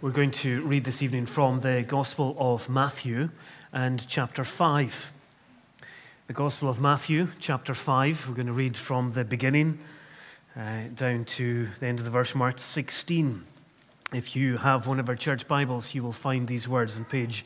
We're going to read this evening from the Gospel of Matthew and chapter 5. The Gospel of Matthew, chapter 5, we're going to read from the beginning down to the end of the verse marked 16. If you have one of our church Bibles, you will find these words on page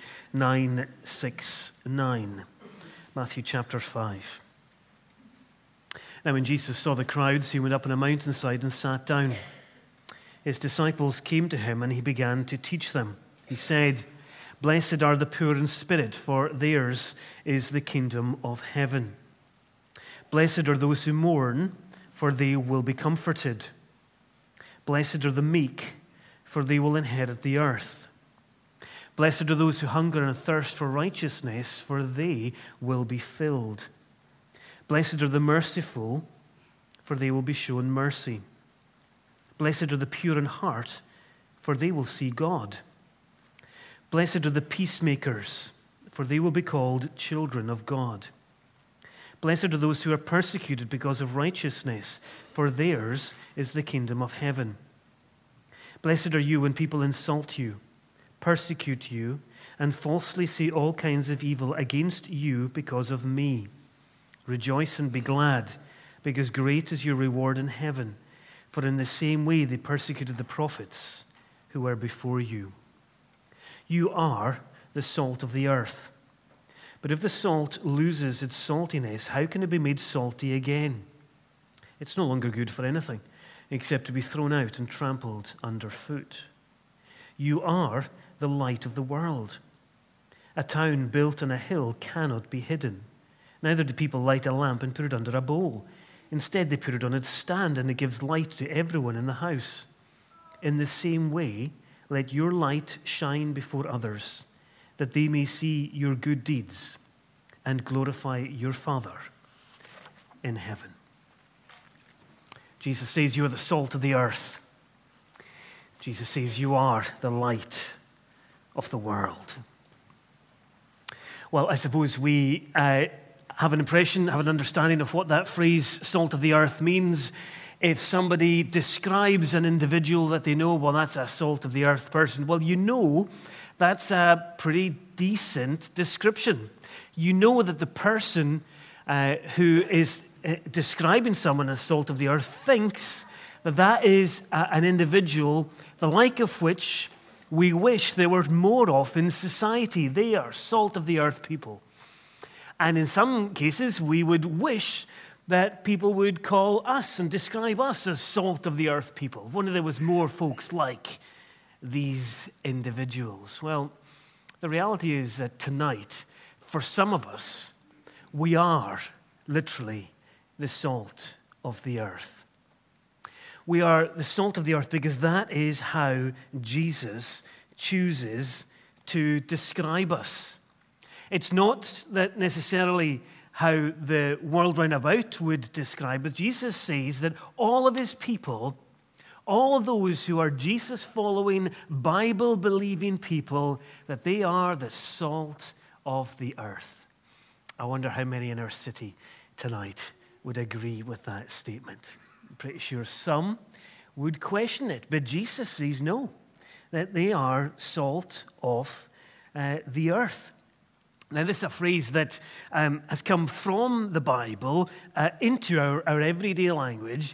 969. Matthew chapter 5. Now when Jesus saw the crowds, he went up on a mountainside and sat down. His disciples came to him, and he began to teach them. He said, "Blessed are the poor in spirit, for theirs is the kingdom of heaven. Blessed are those who mourn, for they will be comforted. Blessed are the meek, for they will inherit the earth. Blessed are those who hunger and thirst for righteousness, for they will be filled. Blessed are the merciful, for they will be shown mercy. Blessed are the pure in heart, for they will see God. Blessed are the peacemakers, for they will be called children of God. Blessed are those who are persecuted because of righteousness, for theirs is the kingdom of heaven. Blessed are you when people insult you, persecute you, and falsely say all kinds of evil against you because of me. Rejoice and be glad, because great is your reward in heaven. For in the same way they persecuted the prophets who were before you. You are the salt of the earth. But if the salt loses its saltiness, how can it be made salty again? It's no longer good for anything except to be thrown out and trampled underfoot. You are the light of the world. A town built on a hill cannot be hidden. Neither do people light a lamp and put it under a bowl. Instead, they put it on its stand, and it gives light to everyone in the house. In the same way, let your light shine before others, that they may see your good deeds and glorify your Father in heaven." Jesus says you are the salt of the earth. Jesus says you are the light of the world. Well, I suppose we have an impression, have an understanding of what that phrase, salt of the earth, means. If somebody describes an individual that they know, well, that's a salt of the earth person, well, you know that's a pretty decent description. You know that the person who is describing someone as salt of the earth thinks that that is an individual the like of which we wish there were more of in society. They are salt of the earth people. And in some cases, we would wish that people would call us and describe us as salt of the earth people. If only there was more folks like these individuals. Well, the reality is that tonight, for some of us, we are literally the salt of the earth. We are the salt of the earth because that is how Jesus chooses to describe us. It's not that necessarily how the world round about would describe it. Jesus says that all of his people, all those who are Jesus-following, Bible-believing people, that they are the salt of the earth. I wonder how many in our city tonight would agree with that statement. I'm pretty sure some would question it, but Jesus says no, that they are salt of the earth. Now, this is a phrase that has come from the Bible into our everyday language,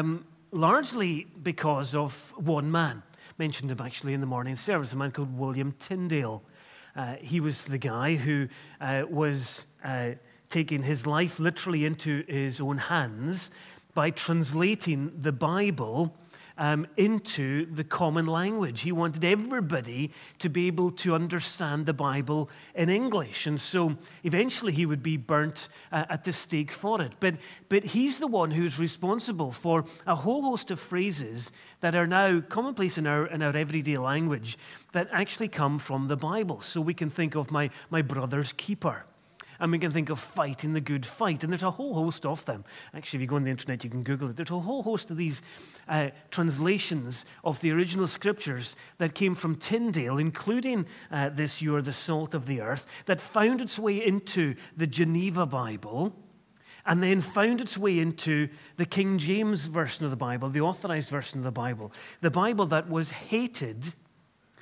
largely because of one man. Mentioned him actually in the morning service, a man called William Tyndale. He was the guy who was taking his life literally into his own hands by translating the Bible into the common language. He wanted everybody to be able to understand the Bible in English. And so eventually he would be burnt at the stake for it. But he's the one who's responsible for a whole host of phrases that are now commonplace in our everyday language that actually come from the Bible. So we can think of my brother's keeper. And we can think of fighting the good fight. And there's a whole host of them. Actually, if you go on the internet, you can Google it. There's a whole host of these translations of the original scriptures that came from Tyndale, including this, "You are the salt of the earth," that found its way into the Geneva Bible and then found its way into the King James Version of the Bible, the authorized version of the Bible that was hated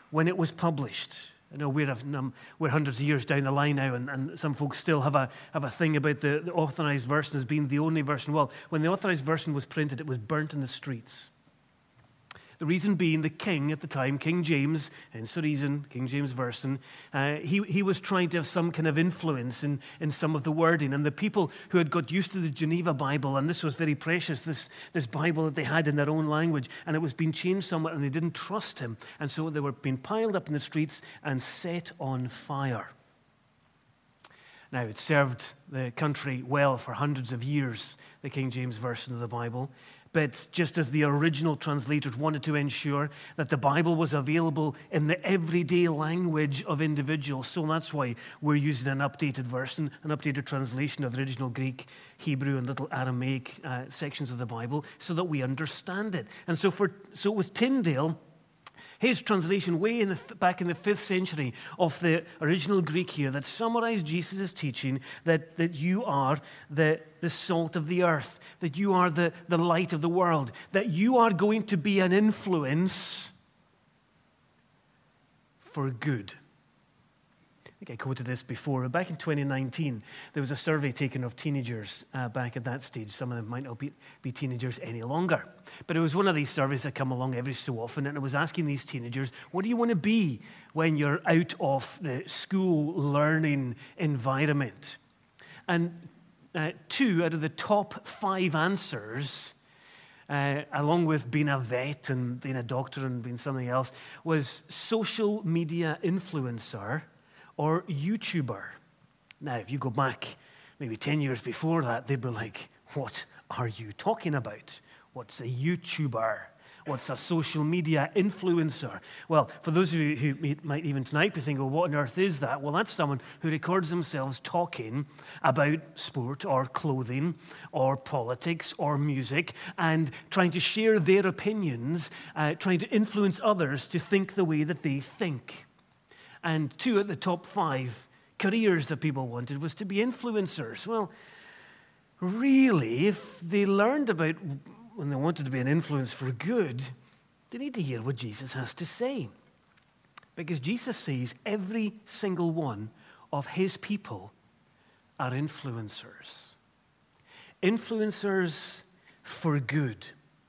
when it was published. I know we're hundreds of years down the line now, and some folks still have a thing about the authorized version as being the only version. Well, when the authorized version was printed, it was burnt in the streets. The reason being, the king at the time, King James, hence the reason, King James Version, he was trying to have some kind of influence in some of the wording. And the people who had got used to the Geneva Bible, and this was very precious, this Bible that they had in their own language, and it was being changed somewhat, and they didn't trust him. And so they were being piled up in the streets and set on fire. Now, it served the country well for hundreds of years, the King James Version of the Bible. But just as the original translators wanted to ensure that the Bible was available in the everyday language of individuals, so that's why we're using an updated version, an updated translation of the original Greek, Hebrew, and little Aramaic sections of the Bible, so that we understand it. And so it was Tyndale, his translation way back in the 5th century of the original Greek here, that summarized Jesus' teaching that you are the salt of the earth, that you are the light of the world, that you are going to be an influence for good. I think I quoted this before, but back in 2019, there was a survey taken of teenagers back at that stage. Some of them might not be teenagers any longer. But it was one of these surveys that come along every so often, and it was asking these teenagers, what do you want to be when you're out of the school learning environment? And 2 out of the top 5 answers, along with being a vet and being a doctor and being something else, was social media influencer or YouTuber. Now, if you go back maybe 10 years before that, they'd be like, what are you talking about? What's a YouTuber? What's a social media influencer? Well, for those of you who might even tonight be thinking, well, what on earth is that? Well, that's someone who records themselves talking about sport or clothing or politics or music and trying to share their opinions, trying to influence others to think the way that they think. And 2 at the top 5 careers that people wanted was to be influencers. Well, really, if they learned about when they wanted to be an influence for good, they need to hear what Jesus has to say. Because Jesus says every single one of his people are influencers. Influencers for good.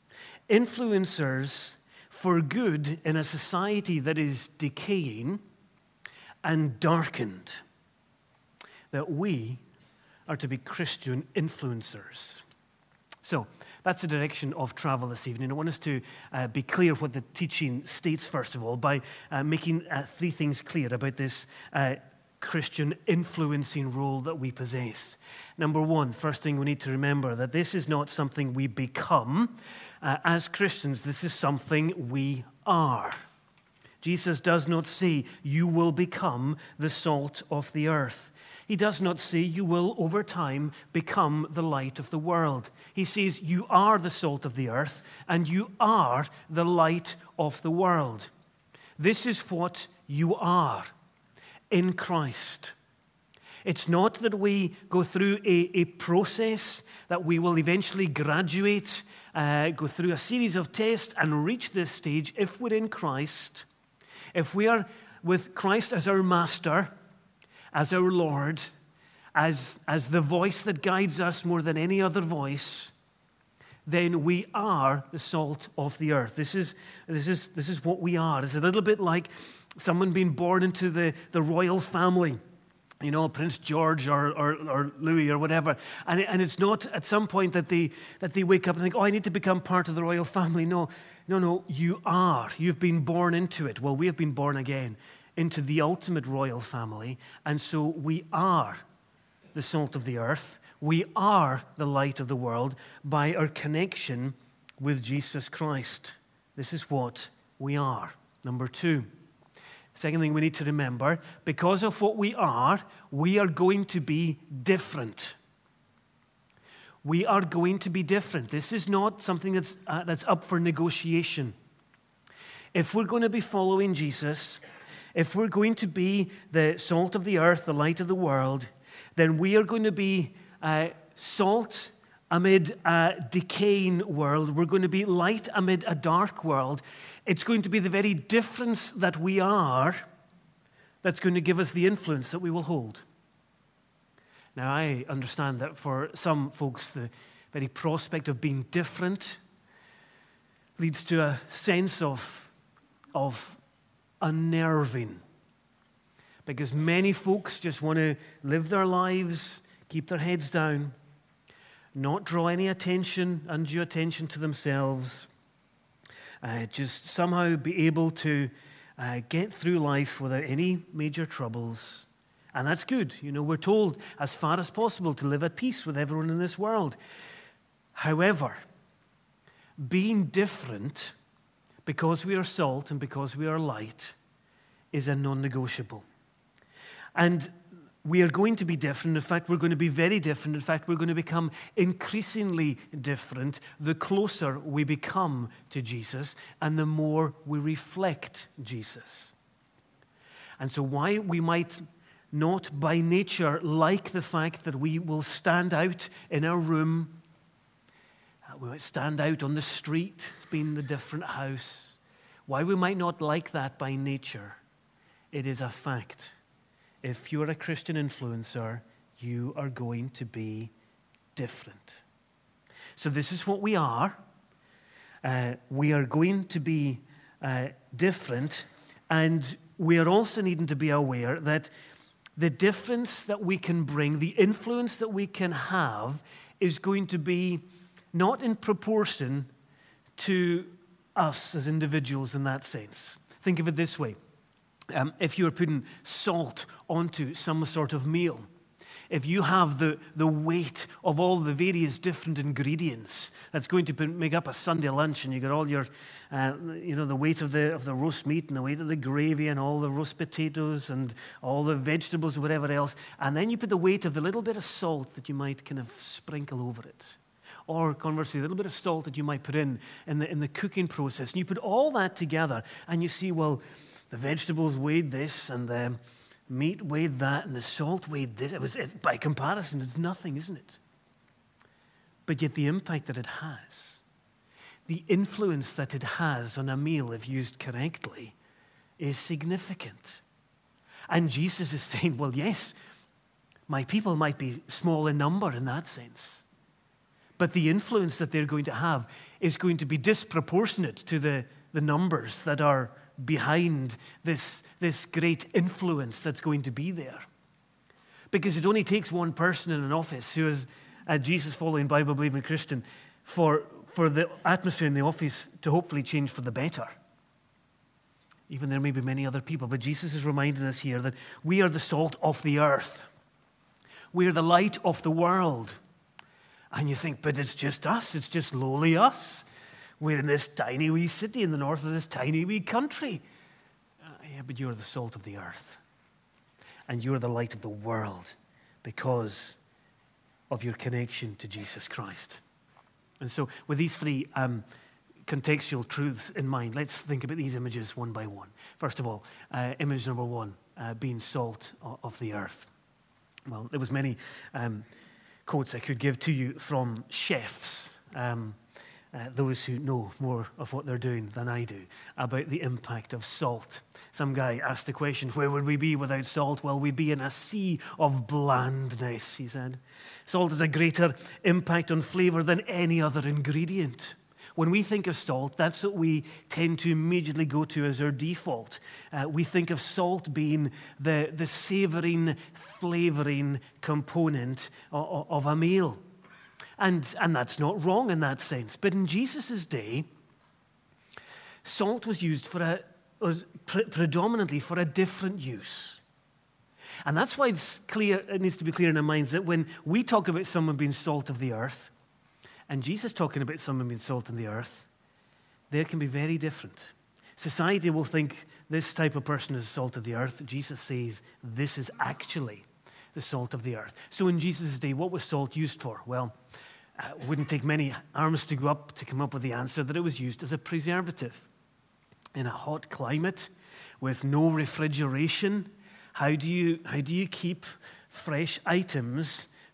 Influencers for good in a society that is decaying and darkened, that we are to be Christian influencers. So that's the direction of travel this evening. I want us to be clear what the teaching states, first of all, by making 3 things clear about this Christian influencing role that we possess. Number 1, first thing we need to remember, that this is not something we become. As Christians, this is something we are. Jesus does not say, you will become the salt of the earth. He does not say, you will, over time, become the light of the world. He says, you are the salt of the earth, and you are the light of the world. This is what you are in Christ. It's not that we go through a process, that we will eventually graduate, go through a series of tests and reach this stage. If we're in Christ, if we are with Christ as our master, as our Lord, as the voice that guides us more than any other voice, then we are the salt of the earth. This is what we are. It's a little bit like someone being born into the royal family. You know, Prince George or Louis or whatever. And it's not at some point that they wake up and think, oh, I need to become part of the royal family. No, you are. You've been born into it. Well, we have been born again into the ultimate royal family. And so we are the salt of the earth. We are the light of the world by our connection with Jesus Christ. This is what we are. Number 2. Second thing we need to remember, because of what we are going to be different. We are going to be different. This is not something that's up for negotiation. If we're going to be following Jesus, if we're going to be the salt of the earth, the light of the world, then we are going to be salt amid a decaying world. We're going to be light amid a dark world. It's going to be the very difference that we are that's going to give us the influence that we will hold. Now, I understand that for some folks, the very prospect of being different leads to a sense of unnerving, because many folks just want to live their lives, keep their heads down, not draw any undue attention to themselves, just somehow be able to get through life without any major troubles. And that's good. You know, we're told as far as possible to live at peace with everyone in this world. However, being different because we are salt and because we are light is a non-negotiable. And we are going to be different. In fact, we're going to be very different. In fact, we're going to become increasingly different the closer we become to Jesus and the more we reflect Jesus. And so why we might not by nature like the fact that we will stand out in our room, we might stand out on the street, being the different house. Why we might not like that by nature, it is a fact. If you're a Christian influencer, you are going to be different. So this is what we are. We are going to be different, and we are also needing to be aware that the difference that we can bring, the influence that we can have, is going to be not in proportion to us as individuals in that sense. Think of it this way. If you're putting salt onto some sort of meal, if you have the weight of all the various different ingredients that's going to make up a Sunday lunch, and you got all your, the weight of the roast meat and the weight of the gravy and all the roast potatoes and all the vegetables, whatever else, and then you put the weight of the little bit of salt that you might kind of sprinkle over it. Or conversely, a little bit of salt that you might put in the cooking process. And you put all that together and you see, well, the vegetables weighed this and the meat weighed that and the salt weighed this. By comparison, it's nothing, isn't it? But yet the impact that it has, the influence that it has on a meal if used correctly, is significant. And Jesus is saying, well, yes, my people might be small in number in that sense, but the influence that they're going to have is going to be disproportionate to the numbers that are behind this great influence that's going to be there. Because it only takes one person in an office who is a Jesus-following, Bible-believing Christian for the atmosphere in the office to hopefully change for the better. Even there may be many other people, but Jesus is reminding us here that we are the salt of the earth. We are the light of the world. And you think, but it's just us. It's just lowly us. We're in this tiny wee city in the north of this tiny wee country. Yeah, but you're the salt of the earth. And you're the light of the world because of your connection to Jesus Christ. And so with these three contextual truths in mind, let's think about these images one by one. First of all, image number one, being salt of the earth. Well, there was many quotes I could give to you from chefs, those who know more of what they're doing than I do, about the impact of salt. Some guy asked the question, where would we be without salt? Well, we'd be in a sea of blandness, he said. Salt has a greater impact on flavor than any other ingredient. When we think of salt, that's what we tend to immediately go to as our default. We think of salt being the savoring, flavoring component of a meal. And that's not wrong in that sense. But in Jesus' day, salt was used predominantly for a different use. And that's why it needs to be clear in our minds that when we talk about someone being salt of the earth, and Jesus talking about someone being salt in the earth, they can be very different. Society will think this type of person is salt of the earth. Jesus says this is actually the salt of the earth. So in Jesus' day, what was salt used for? Well, it wouldn't take many arms to go up to come up with the answer that it was used as a preservative. In a hot climate with no refrigeration, how do you keep fresh items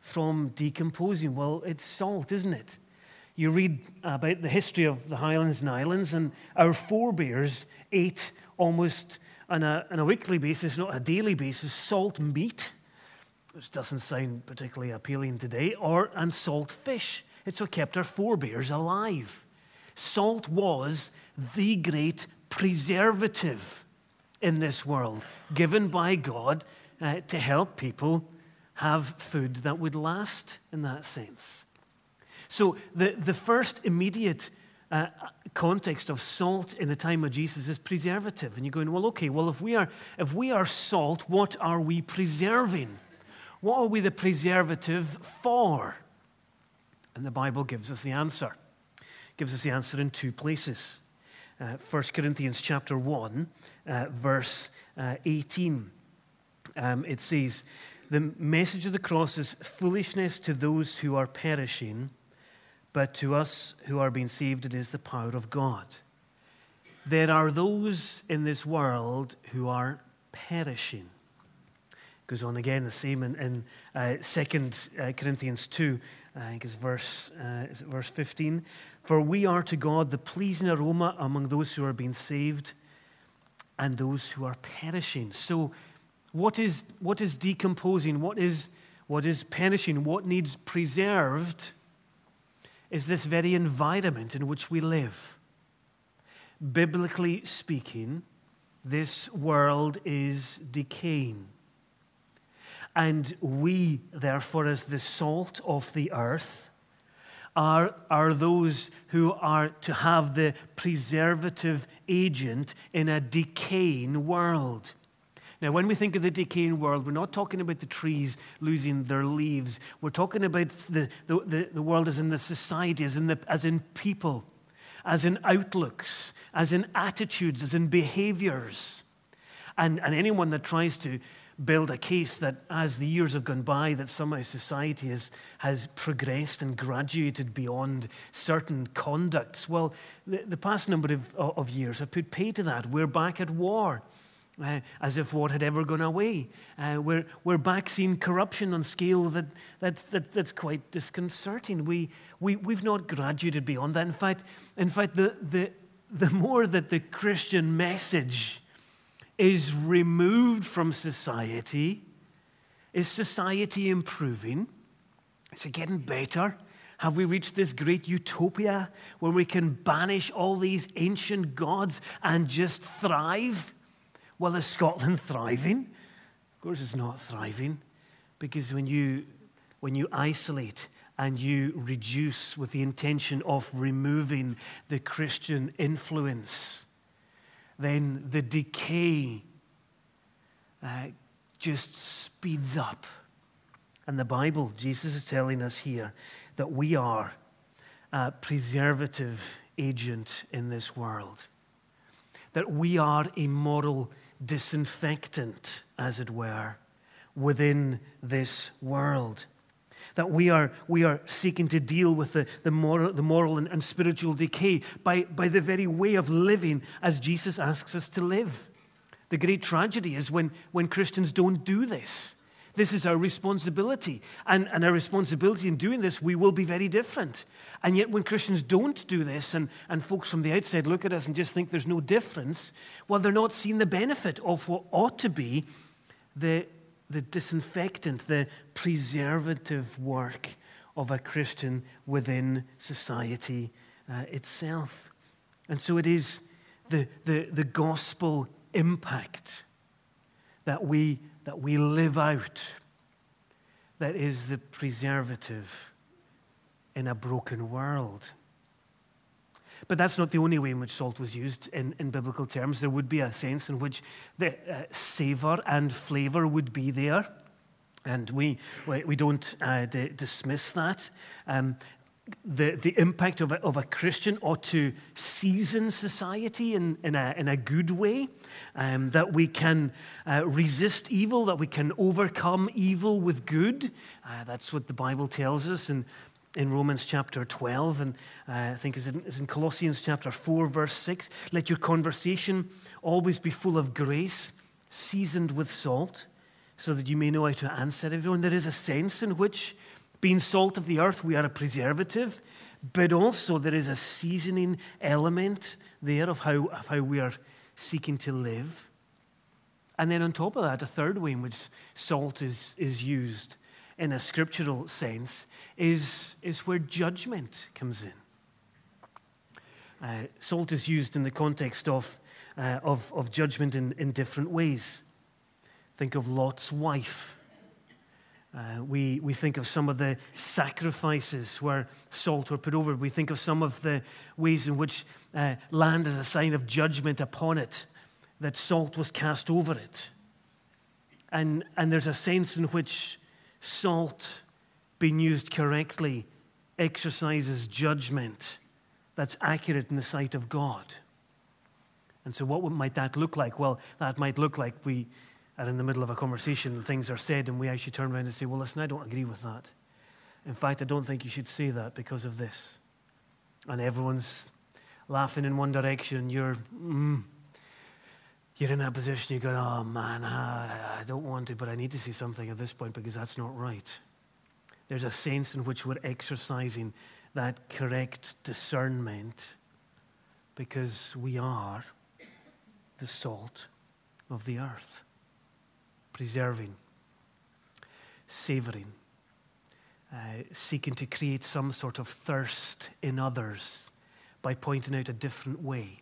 from decomposing? Well, it's salt, isn't it? You read about the history of the Highlands and Islands, and our forebears ate almost on a weekly basis, not a daily basis, salt meat, which doesn't sound particularly appealing today, and salt fish. It's what kept our forebears alive. Salt was the great preservative in this world, given by God to help people have food that would last in that sense. So the first immediate context of salt in the time of Jesus is preservative. And you're going, well, okay, well, if we are salt, what are we preserving? What are we the preservative for? And the Bible gives us the answer. It gives us the answer in two places. 1 Corinthians chapter 1, verse 18. It says, "The message of the cross is foolishness to those who are perishing, but to us who are being saved, it is the power of God." There are those in this world who are perishing. Goes on again, the same in 2 Corinthians 2, I think it's verse 15. "For we are to God the pleasing aroma among those who are being saved and those who are perishing." So what is decomposing? What is perishing? What needs preserved is this very environment in which we live. Biblically speaking, this world is decaying. And we, therefore, as the salt of the earth, are those who are to have the preservative agent in a decaying world. Now, when we think of the decaying world, we're not talking about the trees losing their leaves. We're talking about the world as in the society, as in people, as in outlooks, as in attitudes, as in behaviors. And anyone that tries to build a case that as the years have gone by, that somehow society has progressed and graduated beyond certain conducts, well, the past number of years have put pay to that. We're back at war. As if war had ever gone away. We're back seeing corruption on scale that's quite disconcerting. We've not graduated beyond that. In fact, the more that the Christian message is removed from society, is society improving? Is it getting better? Have we reached this great utopia where we can banish all these ancient gods and just thrive? Well, is Scotland thriving? Of course it's not thriving, because when you isolate and you reduce with the intention of removing the Christian influence, then the decay just speeds up. And the Bible, Jesus is telling us here that we are a preservative agent in this world, that we are a moral disinfectant, as it were, within this world. That we are seeking to deal with the moral and spiritual decay by the very way of living as Jesus asks us to live. The great tragedy is when Christians don't do this. This is our responsibility. And our responsibility in doing this, we will be very different. And yet when Christians don't do this, and folks from the outside look at us and just think there's no difference, well, they're not seeing the benefit of what ought to be the disinfectant, the preservative work of a Christian within society itself. And so it is the gospel impact that we live out that is the preservative in a broken world. But that's not the only way in which salt was used in biblical terms. There would be a sense in which the savor and flavor would be there. And we don't dismiss that. The impact of a Christian ought to season society in a good way, that we can resist evil, that we can overcome evil with good. That's what the Bible tells us in Romans chapter 12, and I think it's in Colossians chapter 4, verse 6. Let your conversation always be full of grace, seasoned with salt, so that you may know how to answer everyone. There is a sense in which, being salt of the earth, we are a preservative, but also there is a seasoning element there of how we are seeking to live. And then on top of that, a third way in which salt is used in a scriptural sense is where judgment comes in. Salt is used in the context of judgment in different ways. Think of Lot's wife. We think of some of the sacrifices where salt were put over. We think of some of the ways in which land is a sign of judgment upon it, that salt was cast over it. And there's a sense in which salt, being used correctly, exercises judgment that's accurate in the sight of God. And so what might that look like? Well, that might look like we are in the middle of a conversation and things are said and we actually turn around and say, well, listen, I don't agree with that. In fact, I don't think you should say that because of this. And everyone's laughing in one direction. You're in that position, you go, oh man, I don't want to, but I need to say something at this point because that's not right. There's a sense in which we're exercising that correct discernment because we are the salt of the earth, preserving, savoring, seeking to create some sort of thirst in others by pointing out a different way.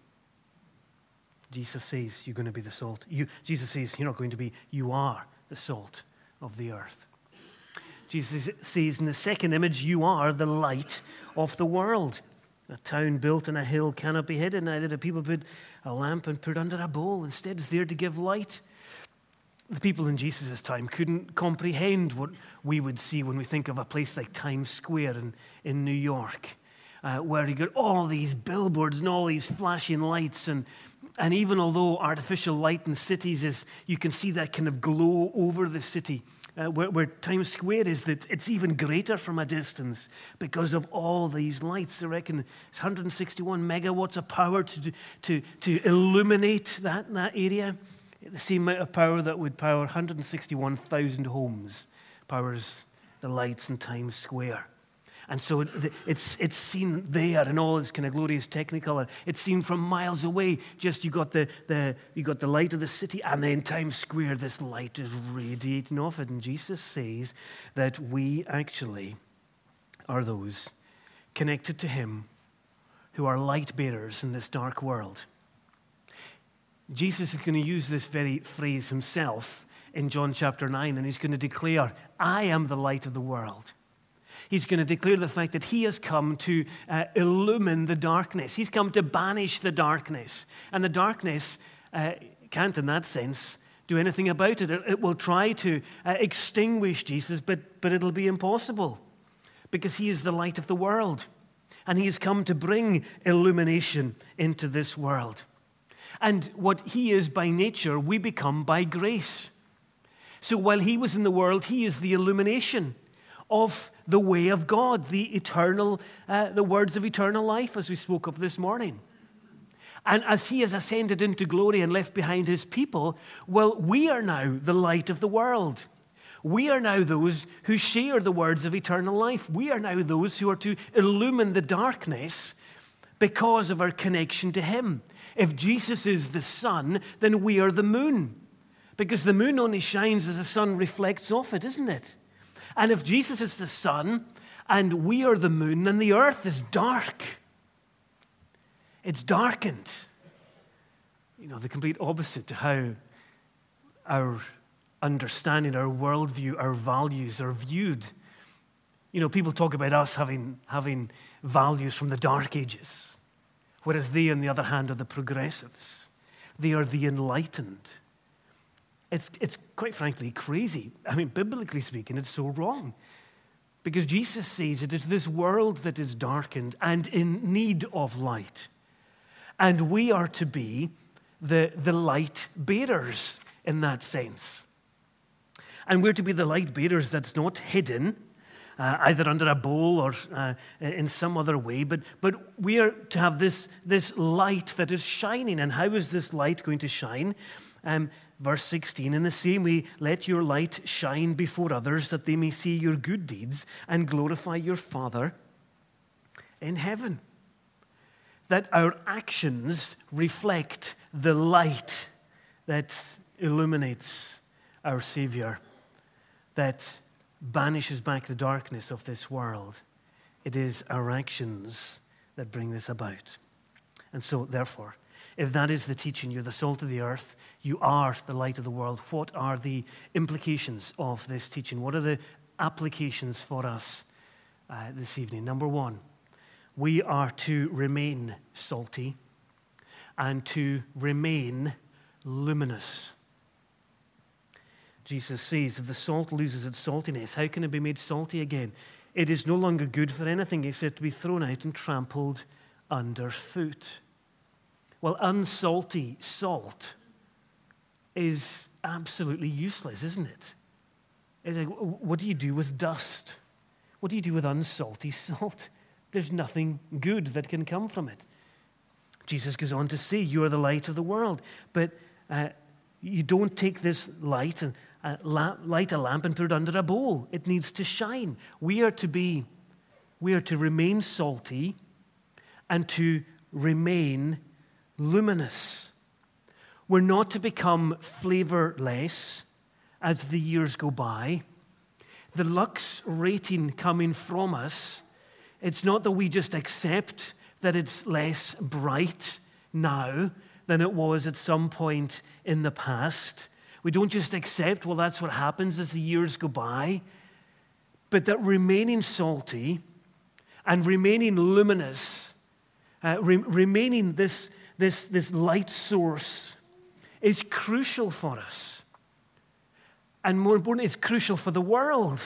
Jesus says you're going to be the salt. Jesus says you're not going to be, you are the salt of the earth. Jesus says in the second image, you are the light of the world. A town built on a hill cannot be hidden. Neither do people put a lamp and put it under a bowl. Instead, it's there to give light. The people in Jesus' time couldn't comprehend what we would see when we think of a place like Times Square in New York, where you got all these billboards and all these flashing lights. And even although artificial light in cities is, you can see that kind of glow over the city, where Times Square is, that it's even greater from a distance because of all these lights. I reckon it's 161 megawatts of power to illuminate that area. The same amount of power that would power 161,000 homes powers the lights in Times Square. And so it's seen there in all its kind of glorious technicolor. It's seen from miles away. Just you got the light of the city, and then Times Square, this light is radiating off it. And Jesus says that we actually are those connected to him who are light bearers in this dark world. Jesus is going to use this very phrase himself in John chapter 9, and he's going to declare, I am the light of the world. He's going to declare the fact that he has come to illumine the darkness. He's come to banish the darkness. And the darkness can't, in that sense, do anything about it. It will try to extinguish Jesus, but it'll be impossible because he is the light of the world. And he has come to bring illumination into this world. And what he is by nature, we become by grace. So while he was in the world, he is the illumination of the way of God, the words of eternal life, as we spoke of this morning. And as he has ascended into glory and left behind his people, well, we are now the light of the world. We are now those who share the words of eternal life. We are now those who are to illumine the darkness because of our connection to him. If Jesus is the sun, then we are the moon, because the moon only shines as the sun reflects off it, isn't it? And if Jesus is the sun and we are the moon, then the earth is dark. It's darkened. You know, the complete opposite to how our understanding, our worldview, our values are viewed. You know, people talk about us having values from the Dark Ages, whereas they, on the other hand, are the progressives. They are the enlightened. It's quite frankly crazy. I mean, biblically speaking, it's so wrong. Because Jesus says it is this world that is darkened and in need of light. And we are to be the light bearers in that sense. And we're to be the light bearers that's not hidden, either under a bowl or in some other way, but we are to have this light that is shining. And how is this light going to shine? Verse 16, in the same way, let your light shine before others that they may see your good deeds and glorify your Father in heaven. That our actions reflect the light that illuminates our Savior, that banishes back the darkness of this world. It is our actions that bring this about. And so, therefore, if that is the teaching, you're the salt of the earth, you are the light of the world, what are the implications of this teaching? What are the applications for us this evening? Number one, we are to remain salty and to remain luminous. Jesus says, if the salt loses its saltiness, how can it be made salty again? It is no longer good for anything except to be thrown out and trampled underfoot. Well, unsalty salt is absolutely useless, isn't it? It's like, what do you do with dust? What do you do with unsalty salt? There's nothing good that can come from it. Jesus goes on to say, you are the light of the world. But you don't take this light and light a lamp and put it under a bowl. It needs to shine. We are to remain salty and to remain luminous. We're not to become flavorless as the years go by. The lux rating coming from us, it's not that we just accept that it's less bright now than it was at some point in the past. We don't just accept, well, that's what happens as the years go by, but that remaining salty and remaining luminous, remaining this light source is crucial for us. And more importantly, it's crucial for the world.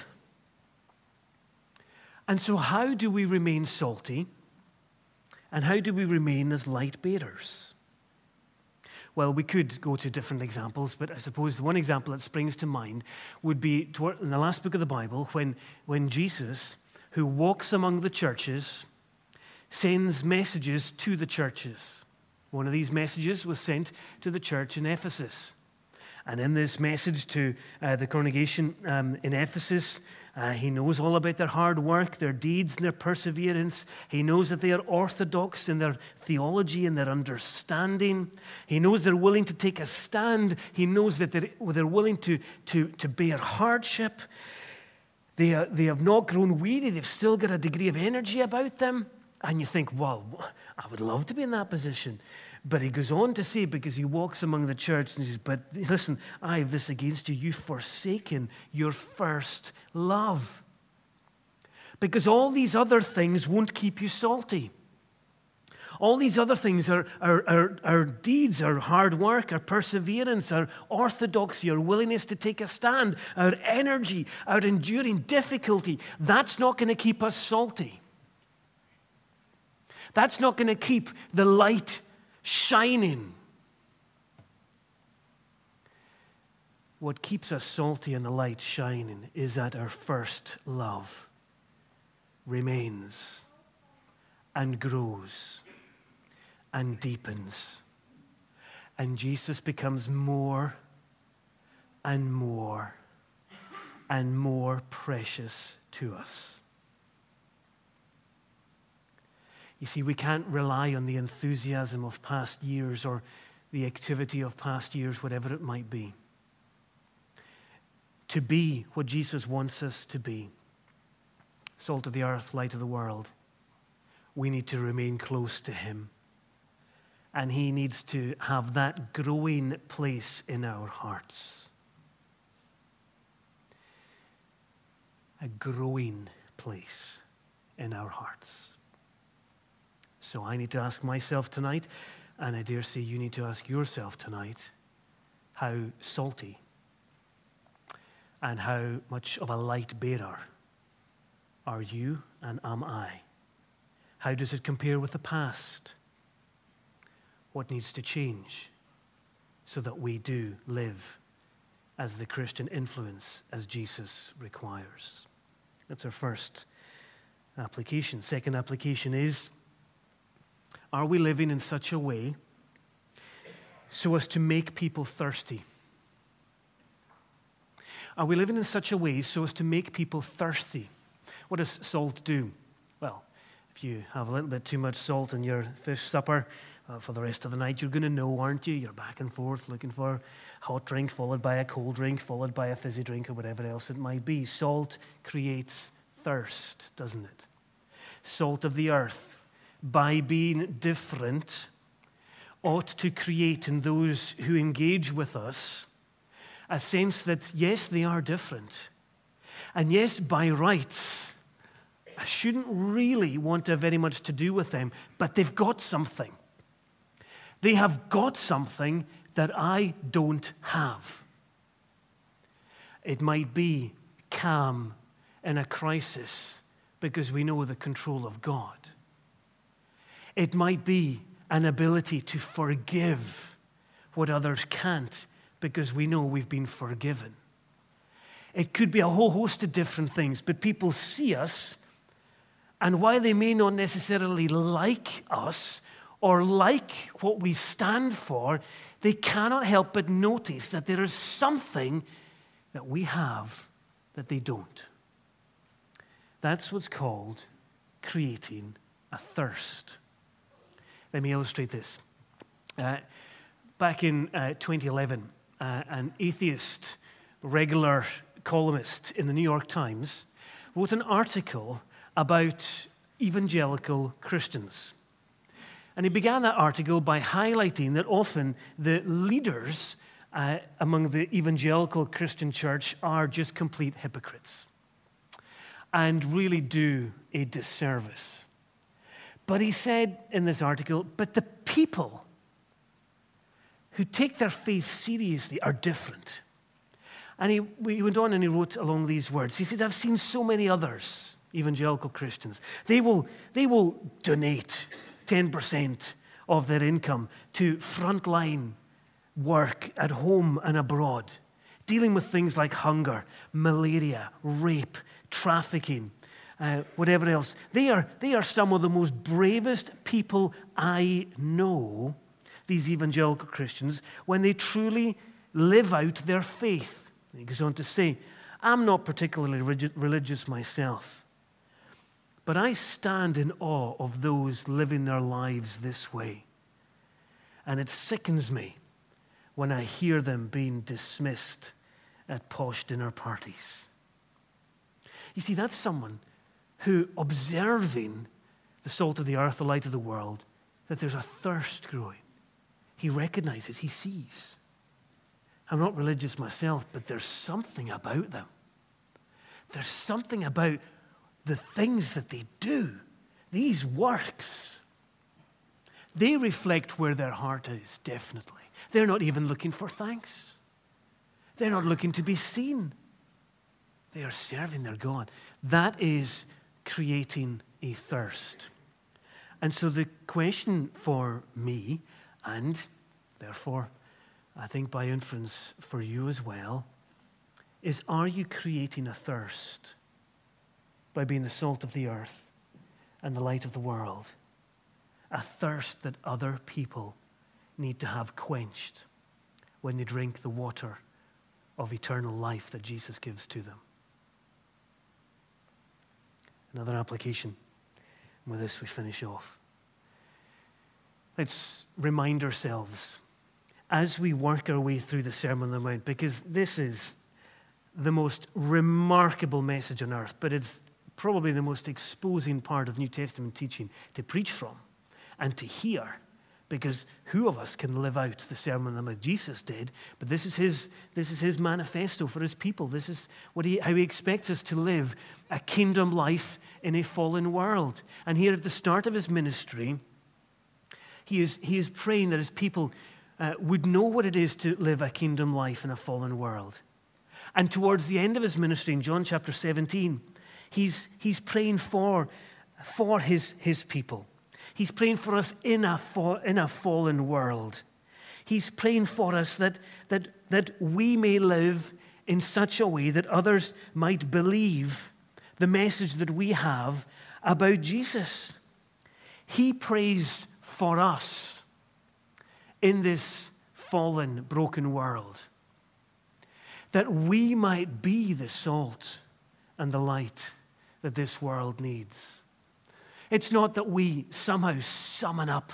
And so how do we remain salty? And how do we remain as light bearers? Well, we could go to different examples, but I suppose the one example that springs to mind would be in the last book of the Bible when Jesus, who walks among the churches, sends messages to the churches. One of these messages was sent to the church in Ephesus. And in this message to the congregation in Ephesus, he knows all about their hard work, their deeds, and their perseverance. He knows that they are orthodox in their theology and their understanding. He knows they're willing to take a stand. He knows that they're willing to bear hardship. They have not grown weary. They've still got a degree of energy about them. And you think, well, I would love to be in that position. But he goes on to say, because he walks among the church, and he says, but listen, I have this against you. You've forsaken your first love. Because all these other things won't keep you salty. All these other things, our deeds, our hard work, our perseverance, our orthodoxy, our willingness to take a stand, our energy, our enduring difficulty, that's not going to keep us salty. That's not going to keep the light shining. What keeps us salty and the light shining is that our first love remains and grows and deepens. And Jesus becomes more and more and more precious to us. You see, we can't rely on the enthusiasm of past years or the activity of past years, whatever it might be. To be what Jesus wants us to be, salt of the earth, light of the world, we need to remain close to him. And he needs to have that growing place in our hearts. A growing place in our hearts. So I need to ask myself tonight, and I dare say you need to ask yourself tonight, how salty and how much of a light bearer are you and am I? How does it compare with the past? What needs to change so that we do live as the Christian influence as Jesus requires? That's our first application. Second application is, are we living in such a way so as to make people thirsty? Are we living in such a way so as to make people thirsty? What does salt do? Well, if you have a little bit too much salt in your fish supper for the rest of the night, you're going to know, aren't you? You're back and forth looking for a hot drink, followed by a cold drink, followed by a fizzy drink, or whatever else it might be. Salt creates thirst, doesn't it? Salt of the earth, by being different, ought to create in those who engage with us a sense that, yes, they are different. And yes, by rights, I shouldn't really want to have very much to do with them, but they've got something. They have got something that I don't have. It might be calm in a crisis because we know the control of God. It might be an ability to forgive what others can't because we know we've been forgiven. It could be a whole host of different things, but people see us, and while they may not necessarily like us or like what we stand for, they cannot help but notice that there is something that we have that they don't. That's what's called creating a thirst. Let me illustrate this. Back in 2011, an atheist regular columnist in the New York Times wrote an article about evangelical Christians. And he began that article by highlighting that often the leaders among the evangelical Christian church are just complete hypocrites and really do a disservice. But he said in this article, but the people who take their faith seriously are different. And he went on and he wrote along these words. He said, I've seen so many others, evangelical Christians. They will donate 10% of their income to frontline work at home and abroad, dealing with things like hunger, malaria, rape, trafficking, whatever else. They are some of the most bravest people I know, these evangelical Christians, when they truly live out their faith. He goes on to say, I'm not particularly religious myself, but I stand in awe of those living their lives this way. And it sickens me when I hear them being dismissed at posh dinner parties. You see, that's someone who, observing the salt of the earth, the light of the world, that there's a thirst growing. He recognizes, he sees. I'm not religious myself, but there's something about them. There's something about the things that they do, these works. They reflect where their heart is, definitely. They're not even looking for thanks. They're not looking to be seen. They are serving their God. That is creating a thirst. And so the question for me, and therefore, I think by inference for you as well, is, are you creating a thirst by being the salt of the earth and the light of the world? A thirst that other people need to have quenched when they drink the water of eternal life that Jesus gives to them. Another application. And with this we finish off. Let's remind ourselves as we work our way through the Sermon on the Mount, because this is the most remarkable message on earth, but it's probably the most exposing part of New Testament teaching to preach from and to hear, because who of us can live out the Sermon on the Mount? Jesus did, but this is his manifesto for his people. This is how he expects us to live a kingdom life in a fallen world. And here at the start of his ministry, he is praying that his people would know what it is to live a kingdom life in a fallen world. And towards the end of his ministry, in John chapter 17, he's praying for his people. He's praying for us in a fallen world. He's praying for us that we may live in such a way that others might believe the message that we have about Jesus. He prays for us in this fallen, broken world, that we might be the salt and the light that this world needs. It's not that we somehow summon up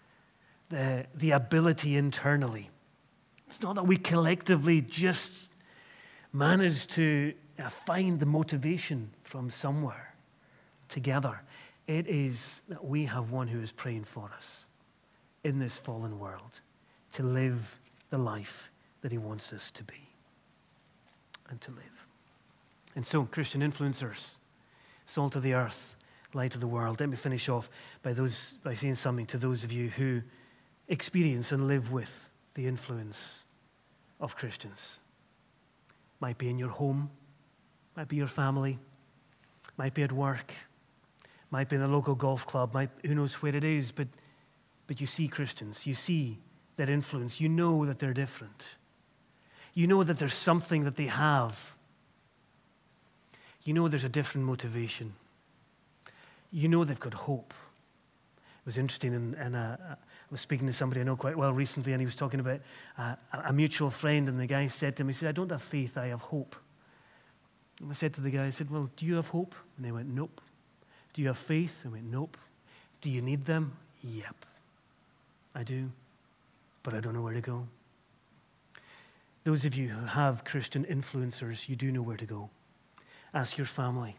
the ability internally. It's not that we collectively just manage to find the motivation from somewhere together. It is that we have one who is praying for us in this fallen world to live the life that he wants us to be and to live. And so, Christian influencers, salt of the earth, light of the world. Let me finish off by saying something to those of you who experience and live with the influence of Christians. Might be in your home, might be your family, might be at work, might be in a local golf club, who knows where it is, but you see Christians, you see their influence, you know that they're different. You know that there's something that they have. You know there's a different motivation. You know they've got hope. It was interesting, and I was speaking to somebody I know quite well recently, and he was talking about a mutual friend, and the guy said to him, he said, I don't have faith, I have hope. And I said to the guy, I said, well, do you have hope? And they went, nope. Do you have faith? I went, nope. Do you need them? Yep, I do, but I don't know where to go. Those of you who have Christian influencers, you do know where to go. Ask your family.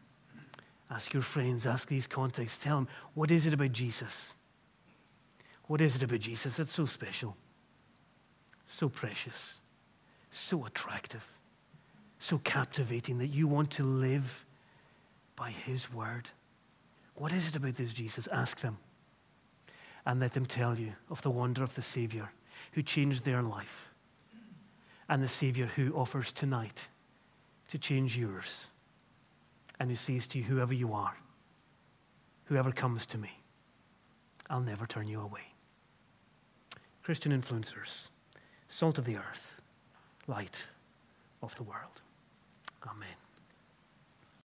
Ask your friends. Ask these contacts. Tell them, what is it about Jesus? What is it about Jesus that's so special, so precious, so attractive, so captivating that you want to live by his word? What is it about this Jesus? Ask them. And let them tell you of the wonder of the Savior who changed their life, and the Savior who offers tonight to change yours, and who says to you, whoever you are, whoever comes to me, I'll never turn you away. Christian influencers, salt of the earth, light of the world. Amen.